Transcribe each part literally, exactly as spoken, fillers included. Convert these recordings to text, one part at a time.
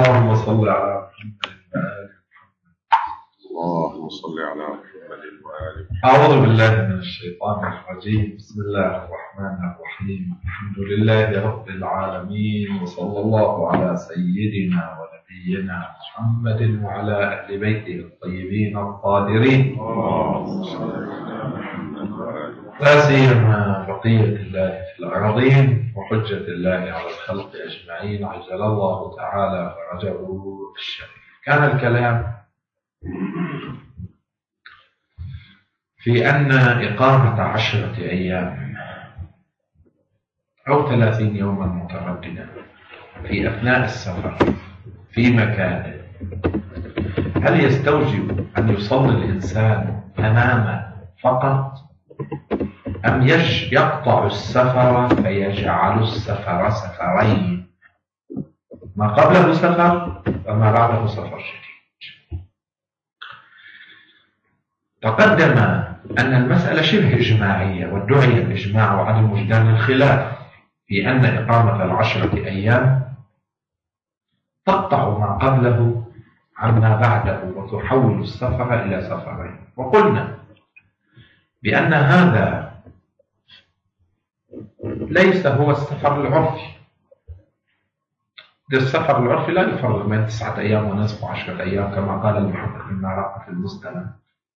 اللهم صل على محمد وآل اللهم صل على محمد وآل محمد. أعوذ بالله من الشيطان الرجيم. بسم الله الرحمن الرحيم. الحمد لله رب العالمين، وصلى الله على سيدنا ونبينا محمد وعلى أهل بيته الطيبين الطاهرين، لا سيما بقية الله في الأرضين وحجة الله على الخلق أجمعين، عجل الله تعالى فرجه الشريف. كان الكلام في أن إقامة عشرة أيام أو ثلاثين يوما مترددا في أثناء السفر في مكان، هل يستوجب أن يصلي الإنسان تماما فقط، أم يج يقطع السفر فيجعل السفر سفرين، ما قبله سفر وما بعده سفر شديد؟ تقدم أن المسألة شبه إجماعية، وادعي الإجماع وعدم وجدان الخلاف في أن إقامة العشرة أيام تقطع ما قبله عما بعده وتحول السفر إلى سفرين. وقلنا بأن هذا ليس هو السفر العرفي. السفر العرفي لا يفرق بين تسعة أيام ونصف وعشرة أيام كما قال المحقق المراقي في المستند،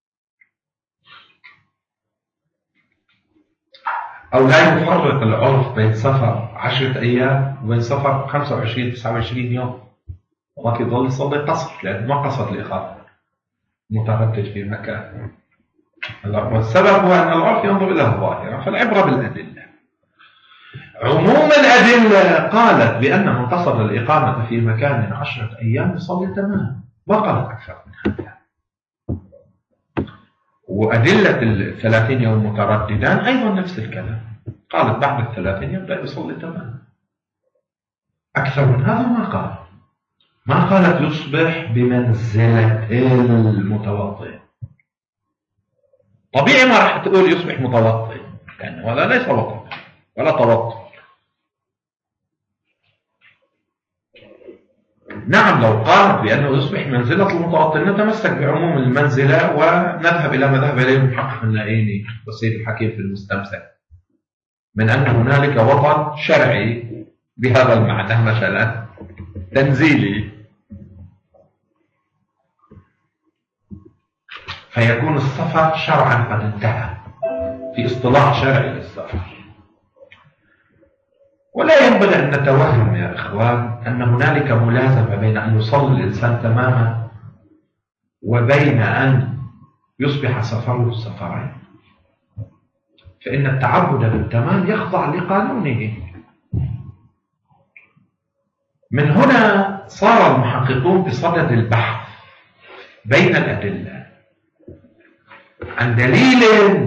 أو لا يفرق العرف بين سفر عشرة أيام وبين سفر خمسة وعشرين تسعة وعشرين يوم، وما يظل يصلي قصر لأنه ما قصد الإقامة، متردد في مكان. والسبب هو أن العرف ينظر إلى الظاهرة، فالعبرة بالأدلة. عموم الأدلة قالت بأن من قصد الإقامة في مكان عشرة أيام يصلي تمام، ما قالت أكثر من هذا. وأدلة الثلاثين يوم مترددان أيضا نفس الكلام، قالت بعد الثلاثين يبدأ يصلي تمام. أكثر من هذا ما قال، ما قالت يصبح بمنزلة المتوضئ. طبيعي ما راح تقول يصبح متوضئ، لأنه هذا ليس وضوء ولا توضؤ. نعم لو قالت بأنه يصبح منزلة المتوضئ نتمسك بعموم المنزلة ونذهب إلى ما ذهب إليه المحقق النائيني والسيد الحكيم في المستمسك من أن هنالك وطن شرعي بهذا المعنى، مثلا تنزيلي، فيكون السفر شرعا قد انتهى في اصطلاح شرعي للسفر. ولا ينبغي أن نتوهم يا إخوان أن هنالك ملازمة بين أن يصلي الإنسان تماما وبين أن يصبح سفره سفرين، فإن التعبد بالتمام يخضع لقانونه. من هنا صار المحققون بصدد البحث بين الأدلة عن دليل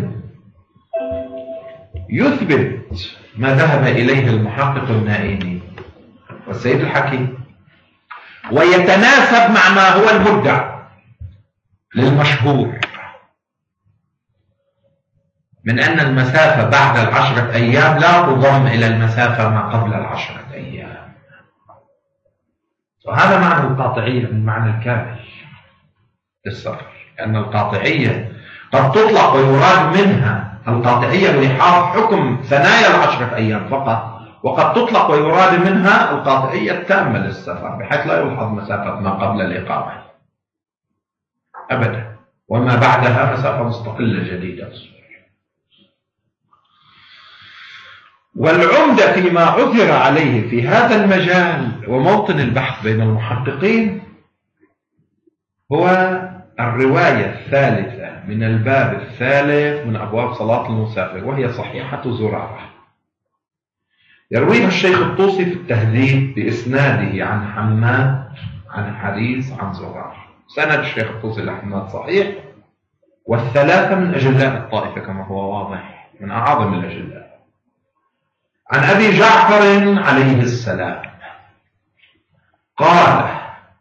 يثبت ما ذهب إليه المحقق النائيني والسيد الحكيم ويتناسب مع ما هو المدعى للمشهور من أن المسافة بعد العشرة أيام لا تضم إلى المسافة ما قبل العشرة أيام. وهذا معنى القاطعية من معنى الكامل للسفر، لأن القاطعية قد تطلق ويراد منها القاطعية لإحاط حكم ثنايا العشرة أيام فقط، وقد تطلق ويراد منها القاطعية التامة للسفر بحيث لا يلحظ مسافة ما قبل الإقامة أبدا، وما بعدها مسافة مستقلة جديدة. والعمدة فيما عثر عليه في هذا المجال وموطن البحث بين المحققين هو الرواية الثالثة من الباب الثالث من أبواب صلاة المسافر، وهي صحيحة زرارة، يرويها الشيخ الطوسي في التهذيب بإسناده عن حماد عن حريص عن زرارة. سند الشيخ الطوسي لحماد صحيح، والثلاثة من أجلاء الطائفة كما هو واضح، من أعظم الأجلاء. عن أبي جعفر عليه السلام قال: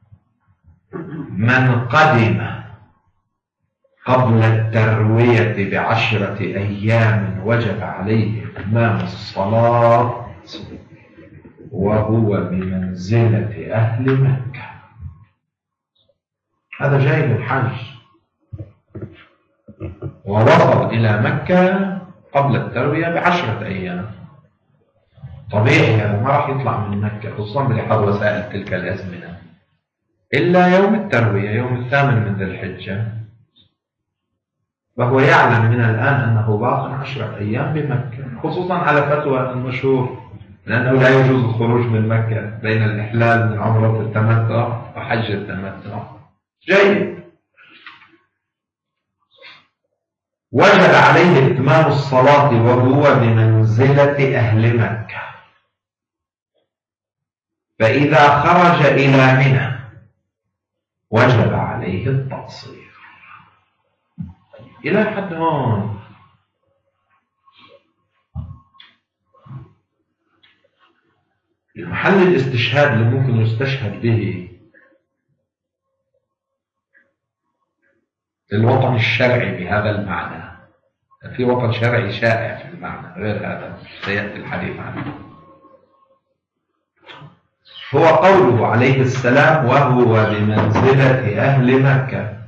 من قدم قبل التروية بعشرة أيام وجب عليه إتمام الصلاة وهو بمنزلة أهل مكة. هذا جاي للحج ووصل إلى مكة قبل التروية بعشرة أيام. طبيعي يعني ما راح يطلع من مكة خصوصا بلحاظ وسائل تلك الأزمنة إلا يوم التروية يوم الثامن من ذي الحجة، وهو يعلم من الآن أنه باق عشرة أيام بمكة، خصوصا على فتوى المشهور لأنه لا يجوز الخروج من مكة بين الإحلال من عمرة التمتع وحج التمتع. جيد. وجب عليه إتمام الصلاة وهو بمنزلة أهل مكة، فإذا خرج إلى منى وجب عليه التقصير. إلى حد هون المحل الاستشهاد اللي ممكن يستشهد به الوطن الشرعي بهذا المعنى. في وطن شرعي شائع في المعنى غير هذا سيأتي الحديث عنه. هو قوله عليه السلام وهو بمنزلة أهل مكة،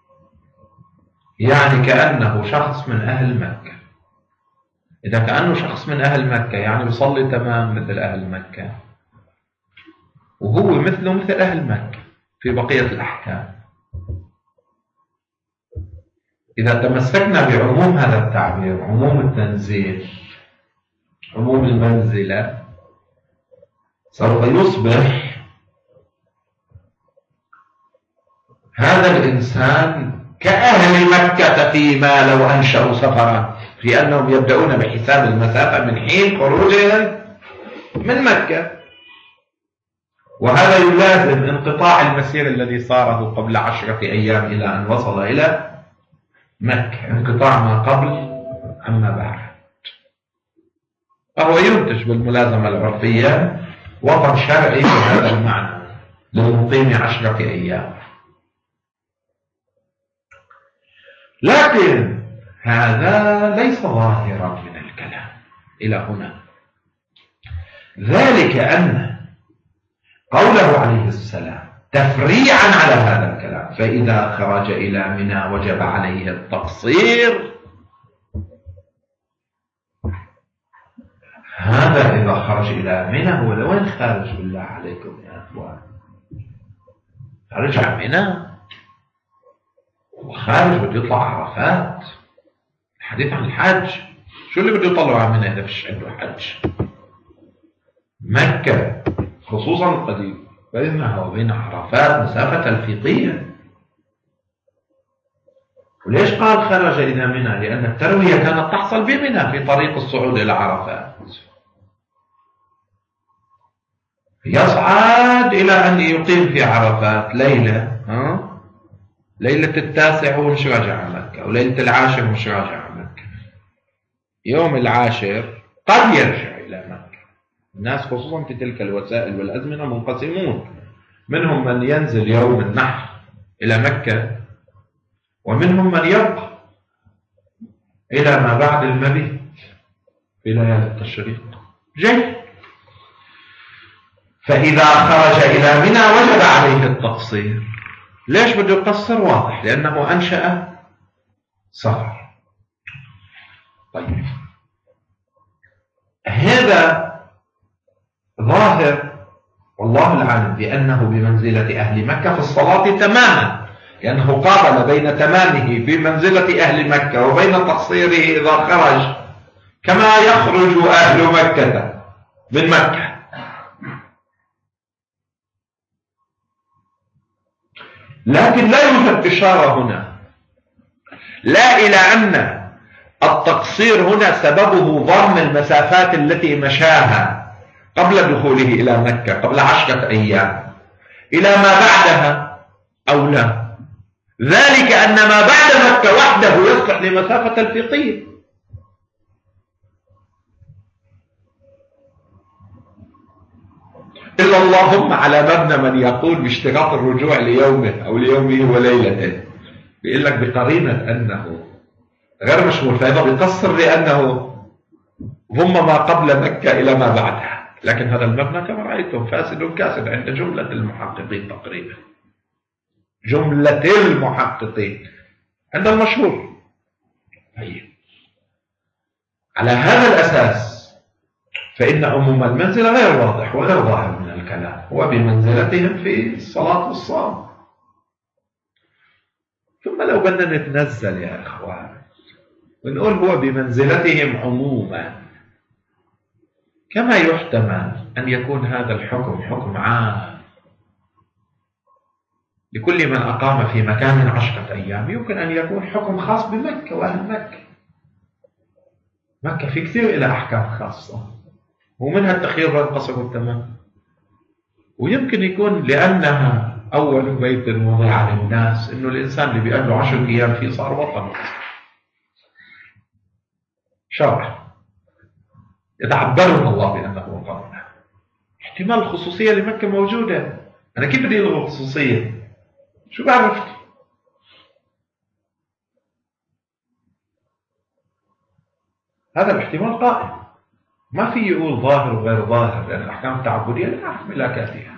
يعني كأنه شخص من أهل مكة. إذا كأنه شخص من أهل مكة يعني يصلي تمام مثل أهل مكة، وهو مثله مثل أهل مكة في بقية الأحكام. إذا تمسكنا بعموم هذا التعبير، عموم التنزيل، عموم المنزلة، سوف يصبح هذا الإنسان كأهل مكة فيما لو أنشأوا سفرا، في أنهم يبدأون بحساب المسافة من حين خروجهم من مكة، وهذا يلازم انقطاع المسير الذي صاره قبل عشرة أيام إلى أن وصل إلى مكة، انقطاع ما قبل عما بعد. فهو ينتج بالملازمة العرفية وطن شرعي بهذا المعنى للمقيم عشرة أيام. لكن هذا ليس ظاهرا من الكلام إلى هنا، ذلك أن قوله عليه السلام تفريعا على هذا الكلام فإذا خرج إلى منى وجب عليه التقصير، هذا إذا خرج إلى منى هو لوين خارج بالله عليكم يا أخوان؟ خارج عن منى وخارج بده يطلع عرفات. الحديث عن الحج، شو اللي بده يطلعوا عن منى إذا فيش عنده حج؟ مكة خصوصا القديم بينها وبين عرفات مسافة تلفيقية. وليش قال خرج إلى منى؟ لأن التروية كانت تحصل بمنى في طريق الصعود إلى عرفات، يصعد إلى أن يقيم في عرفات ليلة، ها؟ ليلة التاسع ومش راجع مكة، وليلة العاشر ومش راجع مكة. يوم العاشر قد يرجع إلى مكة. الناس خصوصا في تلك الوسائل والأزمنة منقسمون، منهم من ينزل يوم النحر إلى مكة، ومنهم من يبقى إلى ما بعد المبيت في ليالي التشريق. جيد. فإذا خرج إلى منى وجب عليه التقصير. ليش بده يقصر؟ واضح، لأنه أنشأ سفر. طيب هذا ظاهر والله العالم بأنه بمنزلة أهل مكة في الصلاة تماما، لأنه قابل بين تمامه في منزلة أهل مكة وبين تقصيره إذا خرج كما يخرج أهل مكة من مكة. لكن لا يوجد إشارة هنا لا إلى أن التقصير هنا سببه ضم المسافات التي مشاها قبل دخوله إلى مكة قبل عشرة أيام إلى ما بعدها أو لا، ذلك أن ما بعد مكة وحده يصلح لمسافة تلفيقية. إلا اللهم على مبنى من يقول باشتراط الرجوع ليومه أو ليومه وليلته، بيقول لك بقرينة أنه غير مشمول، فإذا بيقصر لأنه ضم ما قبل مكة إلى ما بعدها. لكن هذا المبنى كما رأيتم فاسد كاسد عند جملة المحققين تقريبا، جملة المحققين عند المشهور. طيب على هذا الأساس فإن عموم المنزلة غير واضح وغير ظاهر من الكلام، هو بمنزلتهم في الصلاة والصوم. ثم لو بدنا نتنزل يا إخوان ونقول هو بمنزلتهم عموما، كما يحتمل أن يكون هذا الحكم حكم عام لكل من أقام في مكان عشرة أيام، يمكن أن يكون حكم خاص بمكة وأهل مكة. مكة في كثير إلى أحكام خاصة ومنها التخيير والقصر والتمام، ويمكن يكون لأنها أول بيت وضع للناس إنه الإنسان اللي بيقابله عشر أيام فيه صار وطن شرع يتعبرون الله بأنه وطن. احتمال الخصوصية لمكة موجودة، أنا كيف بدي ألغي الخصوصية؟ شو بعرف؟ هذا الاحتمال قائم، ما في يقول ظاهر وغير ظاهر، لأن الأحكام التعبدية لا أعرف ملاكاتها.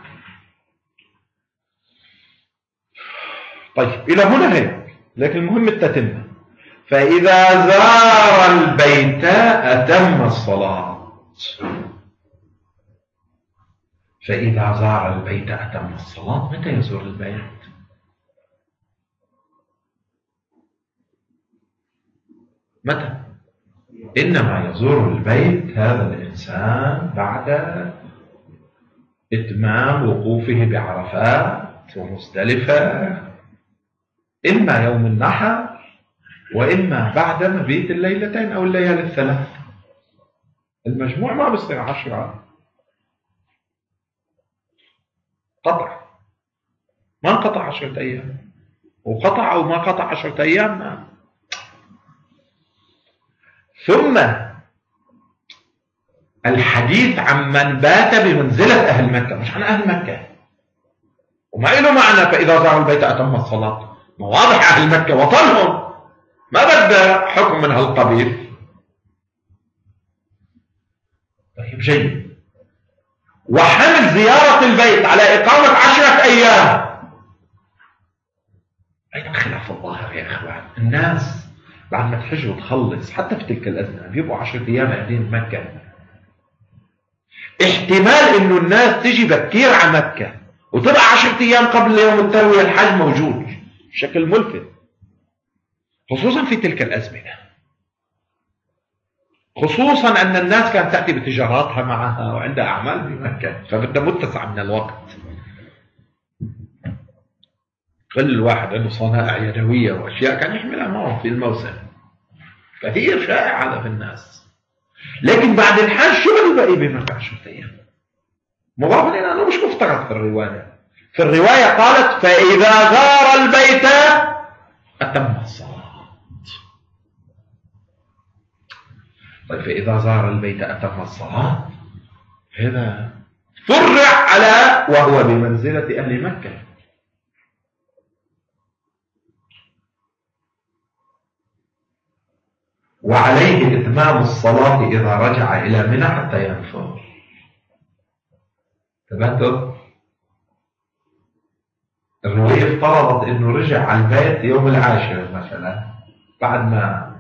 طيب إلى هنا هيك، لكن المهم التتمة. فإذا زار البيت أتم الصلاة. فإذا زار البيت أتم الصلاة، متى يزور البيت؟ متى؟ إنما يزور البيت هذا الإنسان بعد إتمام وقوفه بعرفات ومزدلفة، إما يوم النحر وإما بعد مبيت الليلتين أو الليالي الثلاث. المجموع ما بيصير عشرة، قطع، ما انقطع عشرة أيام، وقطع أو ما قطع عشرة أيام ما. ثم الحديث عن من بات بمنزلة أهل مكة، مش عن أهل مكة، وما له معنى فإذا زاروا البيت أتم الصلاة. ما واضح أهل مكة وطنهم، ما بدأ حكم من هالقبيل. طيب جيد. وحمل زيارة البيت على إقامة عشرة أيام أيضا خلاف الظاهر يا إخوان. الناس بعد ما تحج وتخلص حتى في تلك الأزمنة بيبقوا عشرة أيام قاعدين بمكة. احتمال إنه الناس تجي بكير على مكة وتبقى عشرة أيام قبل يوم التروية الحج موجود بشكل ملفت، خصوصا في تلك الأزمنة، خصوصا أن الناس كانت تأتي بتجاراتها معها وعندها أعمال بمكة، فبدها متسع من الوقت. كل واحد عنده صنائع يدوية وأشياء كان يحملها معه في الموسم، كثير شائع هذا في الناس. لكن بعد الحج شو بده بقي بمكة عشرة أيام؟ مضافا إلى أنه مش مفترض في الرواية. في الرواية قالت فإذا زار البيت أتم الصلاة. طيب فإذا زار البيت أتم الصلاة، هذا فرع على وهو بمنزلة أهل مكة. وعليه إتمام الصلاة إذا رجع إلى منى حتى ينفر. تبتل الرواية افترضت إنه رجع على البيت يوم العاشر مثلا بعد ما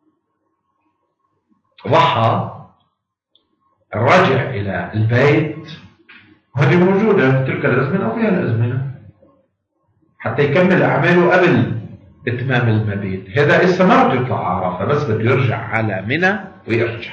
ضحى، رجع إلى البيت، وهذه موجودة في تلك الأزمنة وفيها الأزمنة، حتى يكمل أعماله قبل إتمام المبيت. هذا إسا ما رجع يطلع عرفة، بس بده يرجع على منى ويرجع.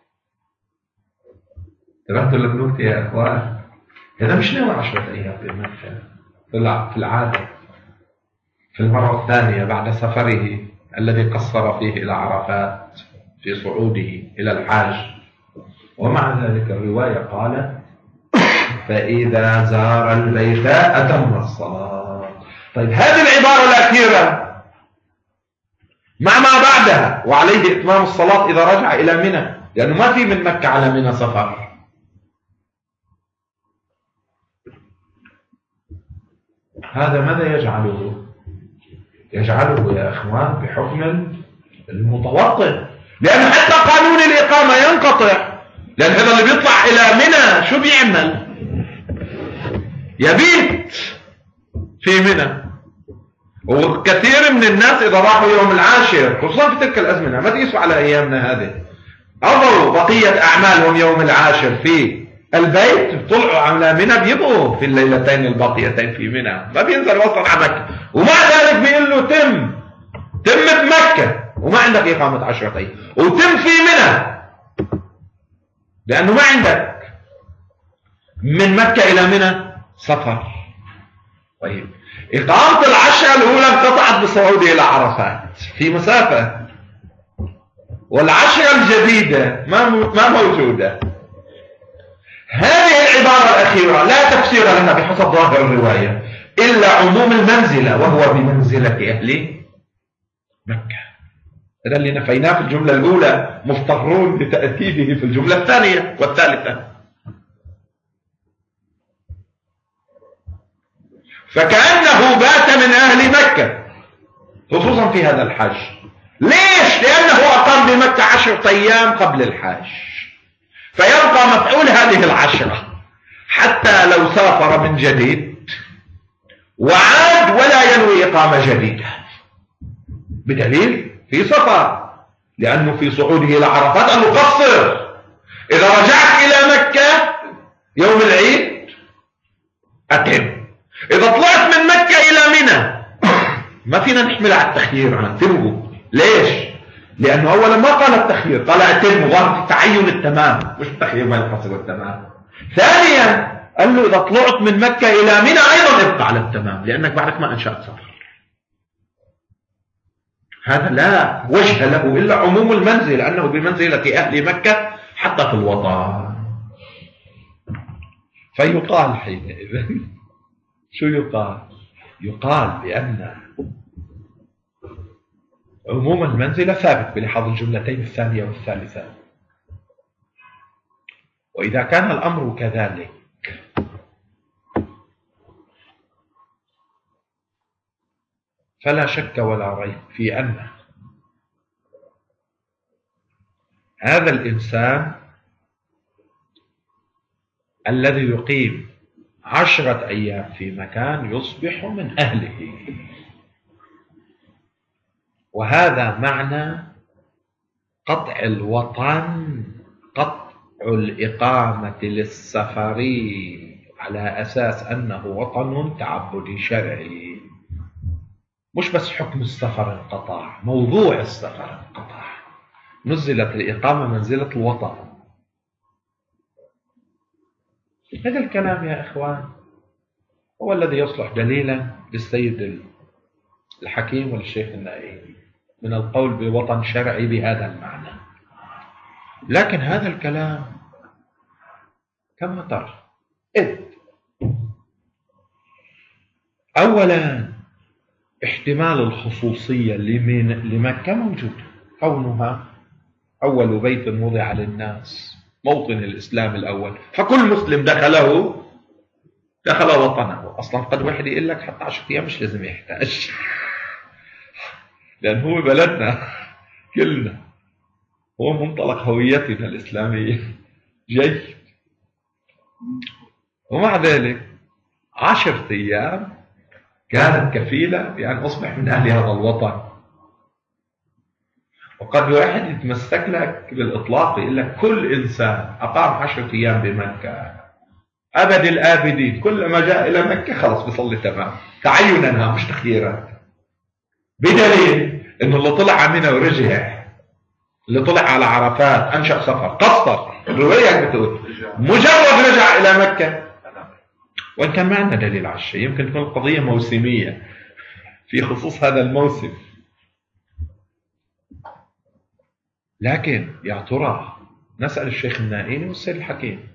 تبعتوا للنكتة يا إخوان، هذا مش ناوي عشرة أيام بمكة، طلع في العادة في المرة الثانية بعد سفره الذي قصر فيه إلى عرفات في صعوده إلى الحاج. ومع ذلك الرواية قالت فإذا زار البيت أتم الصلاة. طيب هذه العبارة الأخيرة مع ما بعدها وعليه إتمام الصلاة إذا رجع إلى منى، لأنه ما في من مكة على منى سفر. هذا ماذا يجعله؟ يجعله يا أخوان بحكم المتوطن، لأن حتى قانون الإقامة ينقطع، لأن هذا اللي بيطلع إلى منى شو بيعمل؟ يبيت في منى. وكثير من الناس إذا راحوا يوم العاشر خصوصا في تلك الأزمنة، ما تقيسوا على أيامنا هذه، قضوا بقية أعمالهم يوم العاشر في البيت، طلعوا على منى بيبقوا في الليلتين الباقيتين في منى، ما بينزل وصل على مكة. ومع ذلك بيقول له تم تم بمكة وما عندك إقامة عشرة أيام، وتم في منى لأنه ما عندك من مكة إلى منى سفر. طيب إقامة العشرة الأولى انقطعت بصعوده إلى عرفات في مسافة، والعشرة الجديدة ما ما موجودة. هذه العبارة الأخيرة لا تفسير لها بحسب ظاهر الرواية إلا عموم المنزلة، وهو بمنزلة أهل مكة. هذا اللي نفيناه في الجملة الأولى مضطرون لتأكيده في الجملة الثانية والثالثة. فكأنه بات من أهل مكة خصوصا في هذا الحج. ليش؟ لأنه أقام بمكة عشرة أيام قبل الحج، فيبقى مفعول هذه العشرة حتى لو سافر من جديد وعاد ولا ينوي إقامة جديدة، بدليل في سفر، لأنه في صعوده إلى عرفات أنه قصر. إذا رجعت إلى مكة يوم العيد أتم، إذا طلعت من مكة إلى منى ما فينا نحمل على التخيير، عن تمه. ليش؟ لأنه أولا ما قال التخيير، قال أتم ظاهر تعين التمام، مش التخيير ما يقصد التمام. ثانيا قال له إذا طلعت من مكة إلى منى أيضا ابقى على التمام، لأنك بعدك ما أنشأت سفر. هذا لا وجه له إلا عموم المنزل، أنه بمنزلة أهل مكة حتى في الوطن. فيقال حينئذ شو يقال؟ يقال بأن عموم المنزلة ثابت بلحاظ الجملتين الثانية والثالثة. وإذا كان الأمر كذلك فلا شك ولا ريب في أن هذا الإنسان الذي يقيم عشرة أيام في مكان يصبح من أهله. وهذا معنى قطع الوطن، قطع الإقامة للسفر على أساس أنه وطن تعبدي شرعي. مش بس حكم السفر انقطع، موضوع السفر انقطع، نزلت الإقامة منزلة الوطن. هذا الكلام يا إخوان هو الذي يصلح دليلا للسيد الحكيم والشيخ النائي من القول بوطن شرعي بهذا المعنى. لكن هذا الكلام كما ترى إذ أولا احتمال الخصوصية لمكة موجود، كونها أول بيت وضع للناس، موطن الإسلام الأول، فكل مسلم دخله دخل وطنه. أصلا قد واحد يقول لك حتى عشرة أيام مش لازم يحتاج، لأن هو بلدنا كلنا، هو منطلق هويتنا الإسلامية جيد. ومع ذلك عشرة أيام كانت كفيلة بأن أصبح من أهل هذا الوطن. وقد واحد يتمسك لك بالإطلاق يقول لك كل إنسان أقام عشرة أيام بمكة أبد الآبدين كلما جاء إلى مكة خلص بيصلي تمام، تعينها مش تخييرات. بدليل إنه اللي طلع على منى ورجع، اللي طلع على عرفات أنشأ سفر قصر، الرواية بتقول مجرد رجع إلى مكة. وإن كان ما عندنا دليل على الشيء، يمكن تكون القضية موسمية في خصوص هذا الموسم. لكن يا ترى نسأل الشيخ النائي والسيد الحكيم،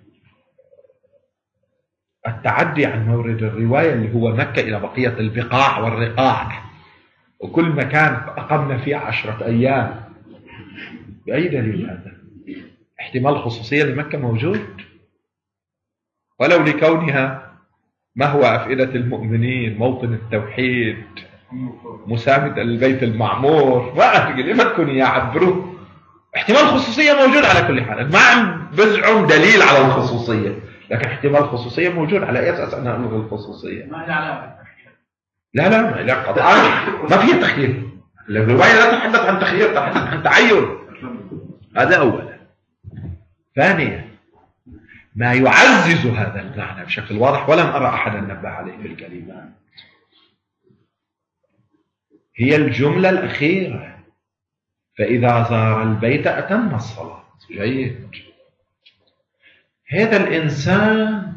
التعدي عن مورد الرواية اللي هو مكة إلى بقية البقاع والرقاع وكل مكان أقمنا فيه عشرة أيام، بأي دليل هذا؟ احتمال خصوصية لمكة موجود، ولو لكونها ما هو أفئدة المؤمنين، موطن التوحيد، مساند البيت المعمور، ما أفقل لما تكون يعبروه. احتمال خصوصية موجود على كل حال، ما عم بزعم دليل على الخصوصية، لكن احتمال الخصوصية موجود. على أي أساس أنا ألغي الخصوصية؟ ما هي علامة لا لا ما لا قطعا ما فيها تخيير. الرواية لا تتحدث عن تخيير، تتحدث عن تعين. هذا أولا. ثانيا ما يعزز هذا المعنى بشكل واضح ولم أرى أحدا نبه عليه في الكلمات هي الجملة الأخيرة: فإذا زار البيت أتم الصلاة. جيد. هذا الإنسان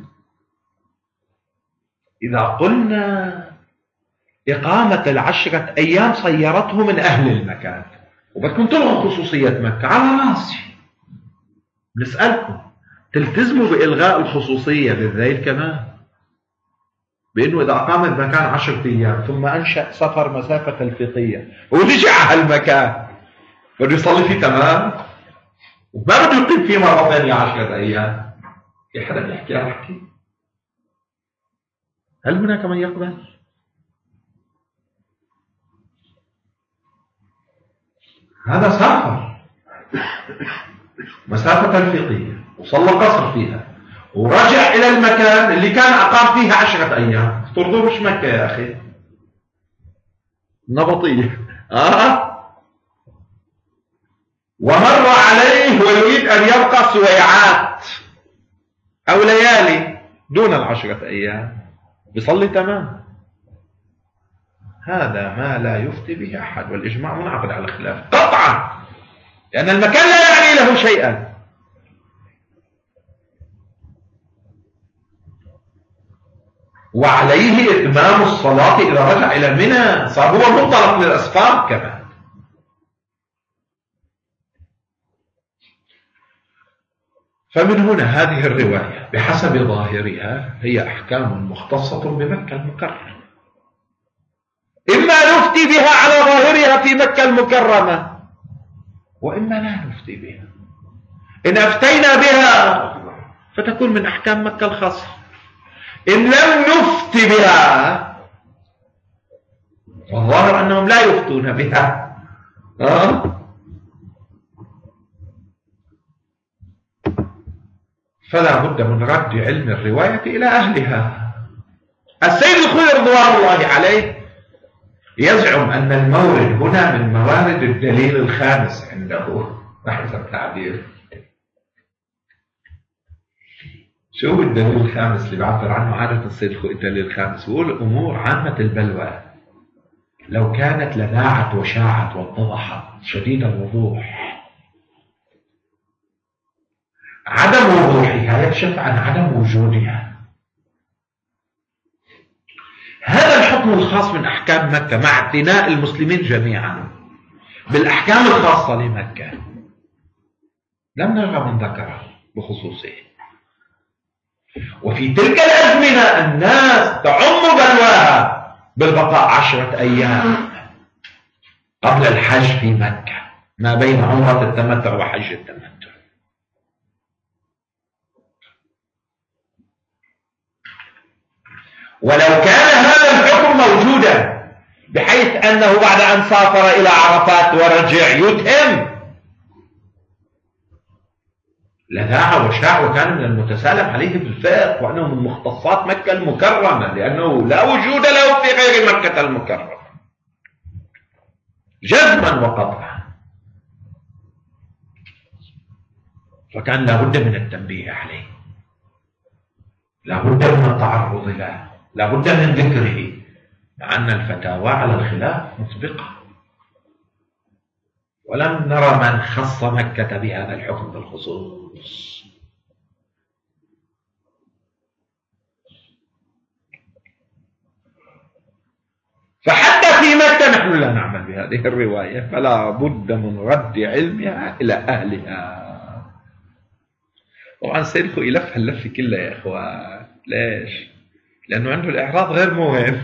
إذا قلنا إقامة العشرة أيام صيرته من أهل المكان، وبدكم تلغوا خصوصية مكة، على راسي. نسألكم تلتزموا بإلغاء الخصوصية بالذيل كمان، بأنه إذا أقام المكان عشرة أيام ثم أنشأ سفر مسافة الفقية ورجع على المكان بده يصلي فيه تمام، وما بده يقيم فيه مرة ثانية عشرة أيام. في حدا يحكي أحكي؟ هل هناك من يقبل؟ هذا سافر مسافة الفقية وصلى قصر فيها ورجع إلى المكان اللي كان أقام فيها عشرة أيام. ترضوا مش مكة يا أخي، نبطية. آه ومر عليه ويريد أن يبقى سويعات أو ليالي دون العشرة أيام، بيصلي تمام. هذا ما لا يفتي به أحد، والإجماع منعقد على الخلاف قطعا، لأن المكان لا يعني له شيئا. وعليه إتمام الصلاة إذا رجع إلى منى، صار هو منطلق للأسفار كمان. فمن هنا هذه الرواية بحسب ظاهرها هي أحكام مختصة بمكة المكرمة، إما نفتي بها على ظاهرها في مكة المكرمة وإما لا نفتي بها. إن أفتينا بها فتكون من أحكام مكة الخاصة، إن لم نفتي بها والظاهر أنهم لا يفتون بها. أه؟ فلا بد من رد علم الرواية إلى أهلها. السيد الخدري رضوان الله عليه يزعم أن المورد هنا من موارد الدليل الخامس عنده بحث التعبير. شو هو الدليل الخامس اللي بعبر عنه عادة السيد الخدري؟ الدليل الخامس هو الأمور عامة البلوى لو كانت لذاعت وشاعت واتضحت شديد الوضوح، عدم وضوحها يكشف عن عدم وجودها. هذا الحكم الخاص من أحكام مكة مع اعتناء المسلمين جميعا بالأحكام الخاصة لمكة لم نرى من ذكره بخصوصه. وفي تلك الأزمنة الناس تعم بلواها بالبقاء عشرة أيام قبل الحج في مكة ما بين عمرة التمتع وحج التمتع. ولو كان هذا الحكم موجودا بحيث أنه بعد أن سافر إلى عرفات ورجع يتم لذاع وشاع وكان من المتسالم عليه بالفقه وأنه من مختصات مكة المكرمة، لأنه لا وجود له في غير مكة المكرمة جزما وقطعا. فكان لابد من التنبيه عليه، لابد من التعرض له، لابد من ذكره، مع أن الفتاوى على الخلاف مسبقة ولم نرى من خص مكة بهذا الحكم بالخصوص. فحتى في مكة نحن لا نعمل بهذه الرواية، فلا بد من رد علمها إلى أهلها. طبعا سيدكو يلف هاللف كلها يا إخوان. ليش؟ لأنه عنده الإعراض غير موهم.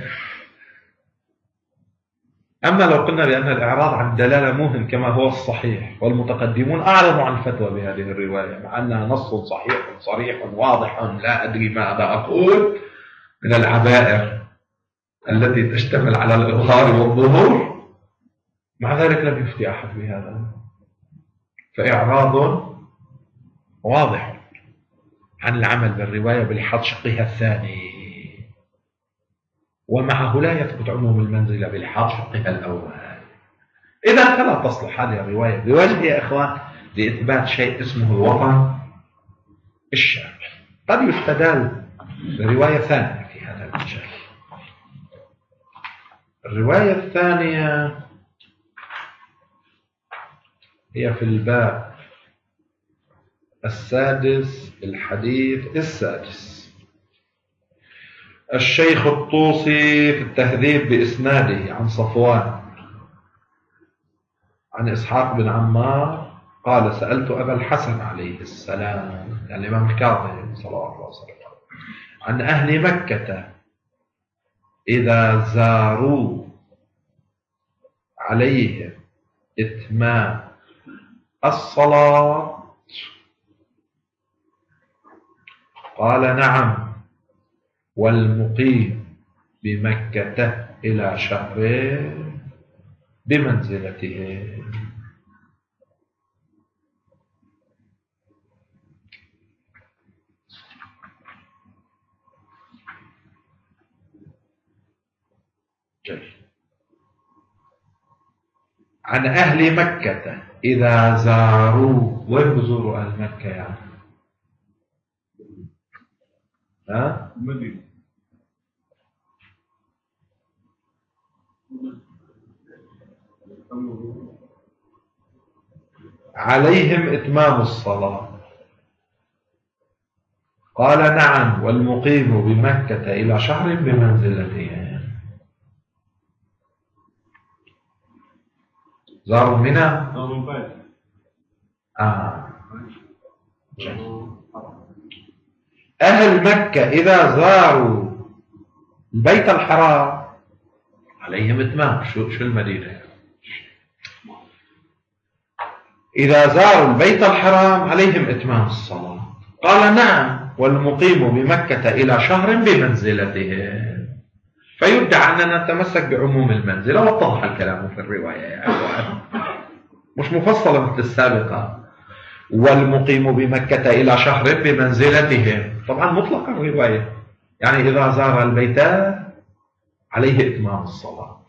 أما لو قلنا بأن الإعراض عن دلالة موهم كما هو الصحيح، والمتقدمون أعرضوا عن الفتوى بهذه الرواية مع أنها نص صحيح صريح واضح، لا أدري ماذا أقول، من العبائر التي تشتمل على الإظهار والظهور، مع ذلك لم يفتي أحد بهذا، فإعراض واضح عن العمل بالرواية بلحاظ شقها الثاني، ومعه لا يثبت عموم المنزلة بلحاظ شقها الأول. إذا فلا تصلح هذه الرواية بوجه يا إخوان لإثبات شيء اسمه الوطن الشامل. قد يستدل برواية ثانية في هذا المجال. الرواية الثانية هي في الباب السادس الحديث السادس. الشيخ الطوسي في التهذيب بإسناده عن صفوان عن إسحاق بن عمار قال: سألت أبا الحسن عليه السلام، يعني الإمام الكاظم صلوات الله وسلامه، عن أهل مكة إذا زاروا عليهم إتمام الصلاة قال: نعم، والمقيم بمكة إلى شهر بمنزلته. جيد. عن أهل مكة إذا زاروا، وين بزوروا أهل مكة يعني؟ ها؟ مدينة. عليهم إتمام الصلاة قال: نعم، والمقيم بمكة إلى شهر بمنزلته. زاروا منى؟ آه. أهل مكة إذا زاروا البيت الحرام عليهم إتمام. شو شو المدينة؟ إذا زاروا البيت الحرام عليهم إتمام الصلاة قال: نعم، والمقيم بمكة إلى شهر بمنزلته. فيدعى أننا نتمسك بعموم المنزلة، واتضح الكلام في الرواية يا أخوان، مش مفصلة مثل السابقة. والمقيم بمكة إلى شهر بمنزلته، طبعا مطلق الرواية، يعني إذا زار البيت عليه إتمام الصلاة.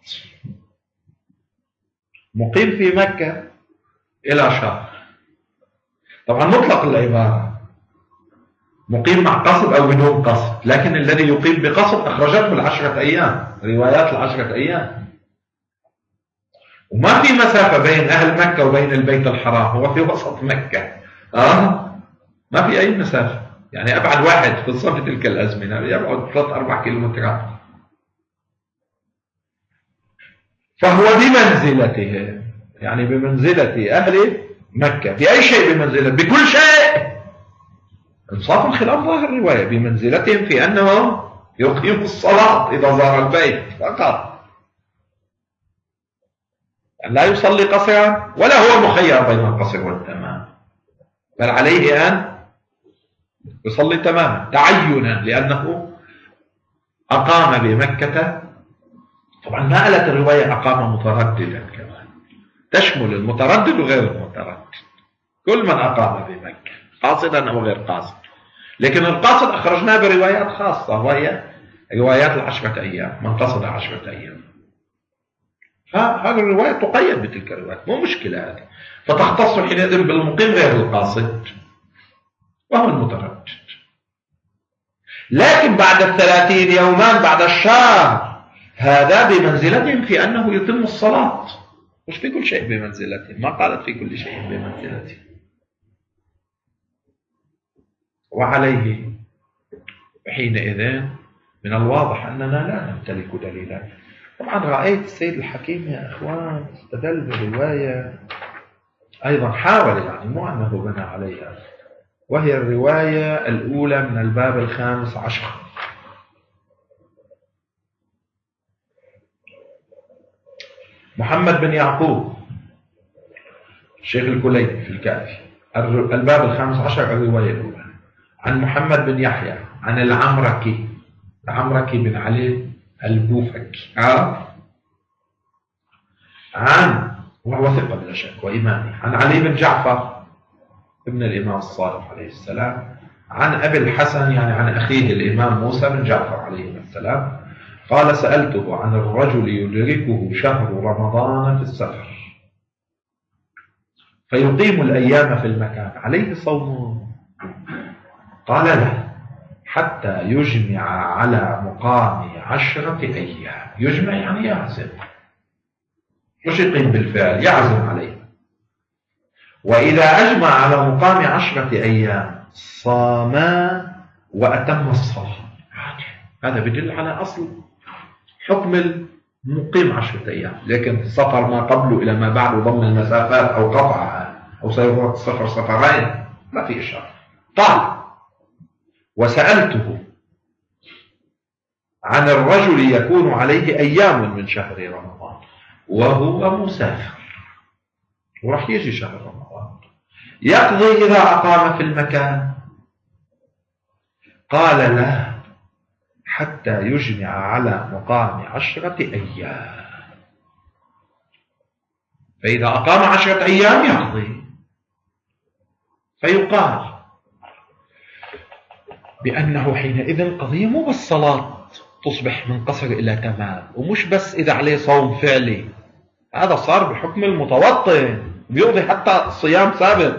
مقيم في مكة إلى شهر، طبعا مطلق العبارة، مقيم مع قصد أو بدون قصد، لكن الذي يقيم بقصد أخرجته العشرة أيام، روايات العشرة أيام. وما في مسافة بين أهل مكة وبين البيت الحرام، هو في وسط مكة. آه ما في أي مسافة، يعني أبعد واحد في صف تلك الأزمنة يبعد ثلاث أربع كيلومترات. فهو بمنزلته، يعني بمنزلة أهل مكة. بأي شيء بمنزلة؟ بكل شيء. انصاف الخلاف ظاهر الرواية، بمنزلتهم في أنه يقيم الصلاة إذا زار البيت فقط، يعني لا يصلي قصرا ولا هو مخير بين القصر والتمام، بل عليه أن يصلي تماما تعينا، لأنه أقام بمكة. طبعا ما قالت الرواية أقام مترددا، كمان تشمل المتردد وغير المتردد، كل من أقام بمكة قاصدا أو غير قاصد. لكن القاصد أخرجناه بروايات خاصة، وهي روايات العشرة أيام، من قصد عشرة أيام. هذه الرواية تقيد بتلك الروايات، مو مشكلة هذه، فتختص حينئذ بالمقيم غير القاصد وهو المتردد. لكن بعد الثلاثين يومان بعد الشهر هذا بمنزلتهم في أنه يتم الصلاة، مش في كل شيء بمنزلتهم، ما قالت في كل شيء بمنزلتهم. وعليه حينئذ من الواضح أننا لا نمتلك دليلا. طبعا رأيت السيد الحكيم يا أخوان استدل برواية أيضا، حاول يعني، مو أنه بنى عليها، وهي الرواية الأولى من الباب الخامس عشر. محمد بن يعقوب الشيخ الكليني في الكافي، الباب الخامس عشر الرواية الأولى، عن محمد بن يحيى عن العمركي، العمركي بن علي البوفكي، آه. عن وهو ثقة بلا شك وإمامي، عن علي بن جعفر ابن الإمام الصادق عليه السلام، عن أبي الحسن يعني عن أخيه الإمام موسى بن جعفر عليه السلام قال سألته عن الرجل يدركه شهر رمضان في السفر فيقيم الأيام في المكان عليه صوم؟ قال لا، حتى يجمع على مقام عشرة أيام. يجمع يعني يعزم، مش يقيم بالفعل، يعزم عليه. وإذا أجمع على مقام عشرة أيام صاما وأتم الصلاة. هذا بدل على أصل حكم المقيم عشرة أيام، لكن سفر ما قبله إلى ما بعده ضمن المسافات أو قطعها أو سيارات السفر سفرين ما في إشارة. قال وسألته عن الرجل يكون عليه أيام من شهر رمضان وهو مسافر وراح يجي شهر رمضان يقضي إذا أقام في المكان؟ قال لا، حتى يجمع على مقام عشرة أيام. فإذا أقام عشرة أيام يقضي. فيقال بأنه حينئذ قضية مو بالصلاة تصبح من قصر إلى تمام، ومش بس إذا عليه صوم فعلي، هذا صار بحكم المتوطن بيقضي حتى صيام سابق.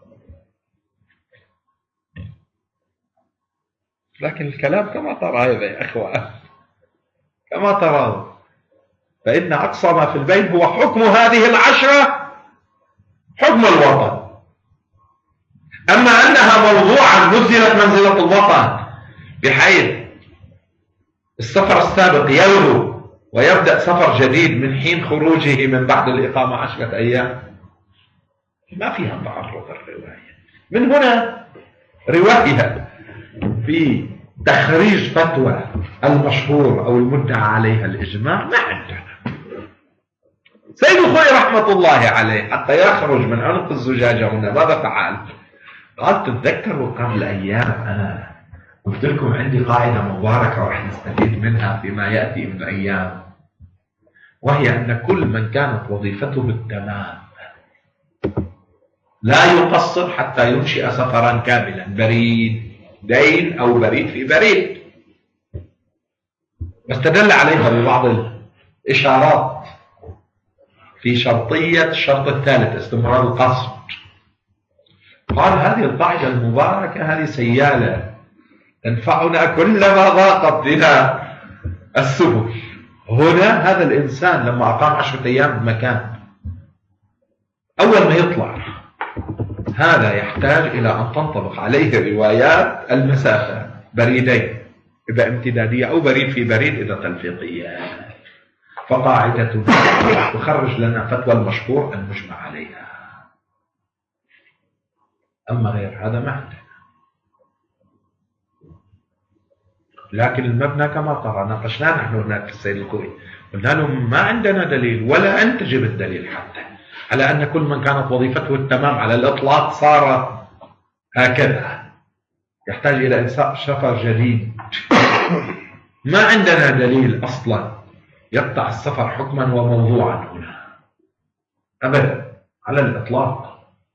لكن الكلام كما ترى هذا يا أخوان، كما ترى، فإن أقصى ما في البين هو حكم هذه العشرة حكم الوطن. أما أنها موضوعا نزلت منزلة الوطن بحيث السفر السابق يلغو ويبدأ سفر جديد من حين خروجه من بعد الإقامة عشرة أيام، ما فيها تعرض الرواية. من هنا رواية في تخريج فتوى المشهور أو المدعى عليها الإجماع ما عندنا. سيد الخوي رحمة الله عليه حتى يخرج من عنق الزجاجة هنا ماذا فعل؟ قال تتذكروا قبل أيام أنا قلت لكم عندي قاعدة مباركة ورح نستفيد منها فيما يأتي من أيام، وهي أن كل من كانت وظيفته بالتمام لا يقصر حتى ينشئ سفرا كاملا، بريد دين أو بريد في بريد، واستدل عليها ببعض الإشارات في شرطية الشرط الثالث استمرار القصد. قال هذه القاعدة المباركة هذه سيالة تنفعنا كلما ضاقت بنا السبل. هنا هذا الإنسان لما أقام عشرة أيام بمكان أول ما يطلع هذا يحتاج إلى أن تنطبق عليه روايات المسافة، بريدين إذا امتدادية أو بريد في بريد إذا تلفيقية. فقاعدة تخرج لنا فتوى المشهور المجمع عليها. أما غير هذا ما عندنا. لكن المبنى كما ترى ناقشناه نحن هناك في السيد الخوي، قلنا لهم ما عندنا دليل ولا أنت جب الدليل حتى على أن كل من كانت وظيفته التمام على الإطلاق صار هكذا يحتاج إلى إنشاء سفر جديد. ما عندنا دليل أصلا يقطع السفر حكما وموضوعا هنا أبدا على الإطلاق.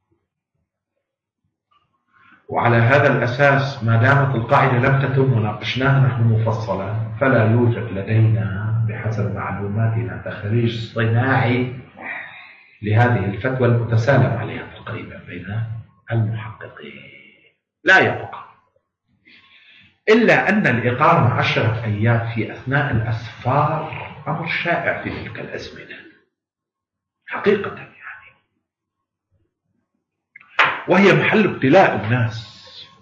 وعلى هذا الأساس ما دامت القاعدة لم تتم وناقشناها نحن مفصلا فلا يوجد لدينا بحسب معلوماتنا تخريج صناعي لهذه الفتوى المتسالم عليها تقريبا بين المحققين. لا يبقى إلا أن الإقامة عشرة أيام في أثناء الأسفار أمر شائع في تلك الأزمنة حقيقة يعني، وهي محل ابتلاء الناس.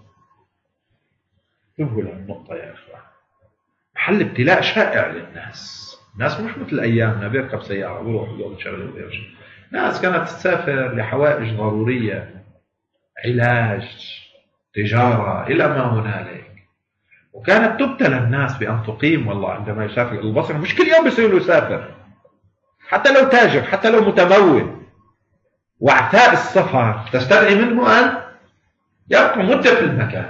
انتبهوا للنقطة يا إخوان، محل ابتلاء شائع للناس. الناس مش مثل أيامنا بيركب سيارة ويروح يقعد شغله ويرجع. ناس كانت تسافر لحوائج ضرورية، علاج، تجارة، إلى ما هنالك. وكانت تبتلى الناس بأن تقيم والله عندما يسافر البصرة، مش كل يوم بيصير له يسافر، حتى لو تاجر، حتى لو متمول. واعتاء السفر تستدعي منه أن يبقى مدة في المكان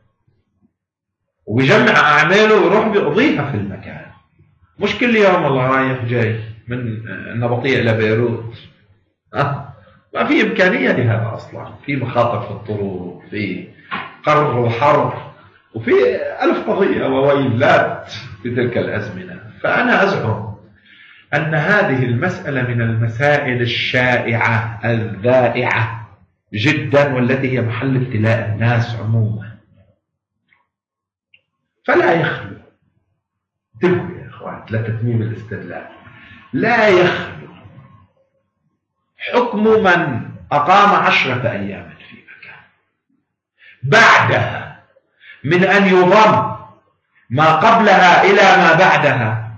ويجمع أعماله ويروح بيقضيها في المكان، مش كل يوم الله رايح جاي من النبطية إلى بيروت. أه؟ ما في إمكانية لهذا أصلا، في مخاطر في الطرق، في قر وحر، وفي ألف قضية وويلات في تلك الأزمنة. فأنا أزعم أن هذه المسألة من المسائل الشائعة الذائعة جدا، والتي هي محل ابتلاء الناس عموما. فلا يخلو، انتبهوا يا إخوان لتتميم الاستدلال، لا يخلو حكم من أقام عشرة أيام في مكان بعدها من أن يضم ما قبلها إلى ما بعدها،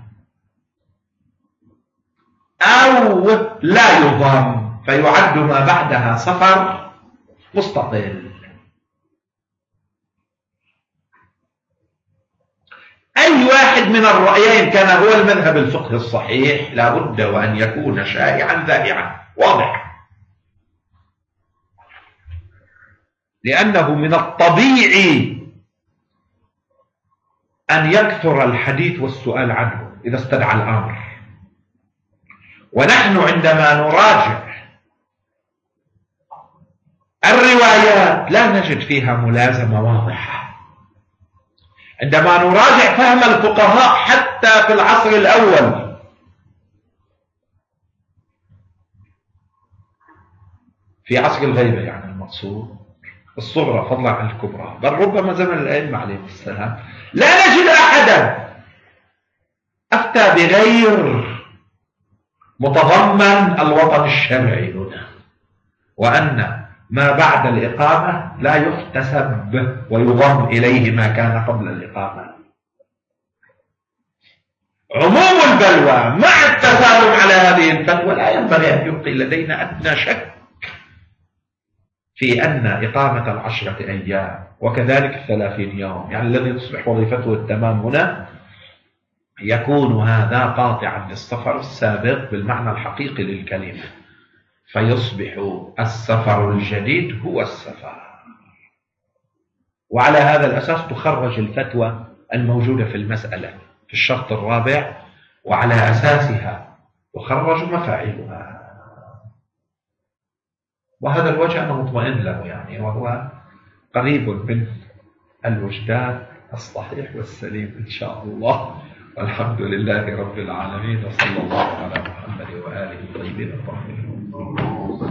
أو لا يضم فيعد ما بعدها سفر مستقل. أي واحد من الرأيين كان هو المذهب الفقهي الصحيح لا بد وأن يكون شائعا ذائعا واضح، لأنه من الطبيعي أن يكثر الحديث والسؤال عنه إذا استدعى الأمر. ونحن عندما نراجع الروايات لا نجد فيها ملازمة واضحة. عندما نراجع فهم الفقهاء حتى في العصر الأول في عصر الغيبة، يعني المقصود الصغرى فضلا عن الكبرى، بل ربما زمن الأئمة عليهم السلام، لا نجد أحدا أفتى بغير متضمن الوطن الشرعي هنا، وأن ما بعد الإقامة لا يحتسب ويضم إليه ما كان قبل الإقامة. عموم البلوى مع التسالم على هذه الفتوى لا ينبغي أن يبقي لدينا أدنى شك في أن إقامة العشرة أيام وكذلك الثلاثين يوم، يعني الذي تصبح وظيفته التمام هنا، يكون هذا قاطعا للسفر السابق بالمعنى الحقيقي للكلمة، فيصبح السفر الجديد هو السفر. وعلى هذا الأساس تخرج الفتوى الموجودة في المسألة في الشرط الرابع، وعلى أساسها تخرج مفاعيلها. وهذا الوجه أنا مطمئن له يعني، وهو قريب من الوجدان الصحيح والسليم إن شاء الله. والحمد لله رب العالمين، وصلى الله على محمد وآله الطيبين الطاهرين.